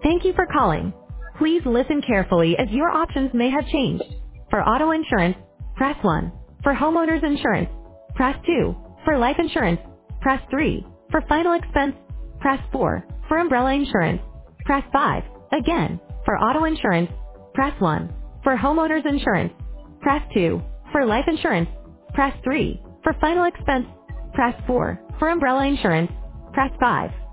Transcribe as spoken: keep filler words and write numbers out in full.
Thank you for calling. Please listen carefully as your options may have changed. For auto insurance, press one. For homeowners insurance, press two. For life insurance, press three. For final expense, press four. For umbrella insurance, press five. Again, for auto insurance, press one. For homeowners insurance, press two. For life insurance, press three. For final expense, press four. For umbrella insurance, press five.